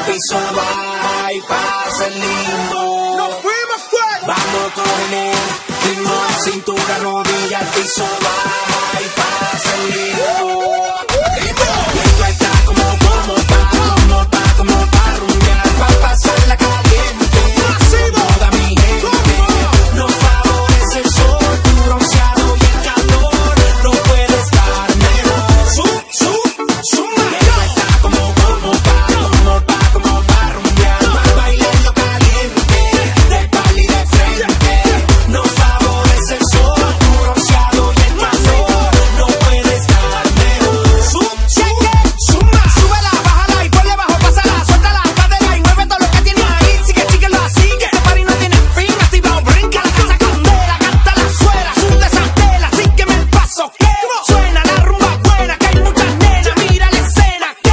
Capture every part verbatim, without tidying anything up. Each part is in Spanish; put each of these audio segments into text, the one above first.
piso, va y pasa el limbo. ¡Nos fuimos fuera! Vamos con el ritmo, cintura, rodilla, al piso, va y pasa el limbo. Y esto está como, como pa, como pa, como pa rumbear, pa pasarla caliente. Toda mi gente, nos favorece el sol, tu bronceado y el calor, no puede estar mejor. ¡Sub, sub, suma! Y esto está como, como pa, como pa, como pa rumbear, pa bailando caliente, de pali de frente. Nos favorece el sol, tu bronceado y el calor, no puede estar mejor. ¡Sub, sub, suma! Súbela, bájala y ponle bajo, pásala, suelta la cadera y mueve todo lo que tienes ahí. Sigue, síguelo así, que este party no tiene fin. Activado, brinca la casa candela, canta la suela, sunde esa tela, sígueme el paso, que suena la rumba buena, que hay muchas nenas, mira la escena, que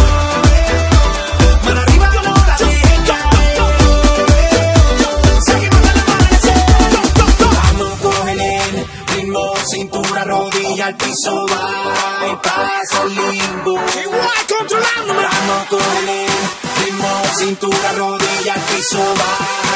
mano arriba, no la dejes caer. Seguimos en el amanecer. Vamos con el ritmo, cintura, rodilla, al piso, va y pasa el limbo. Igual controlándome. Vamos con el ritmo, cintura, rodilla, al piso, va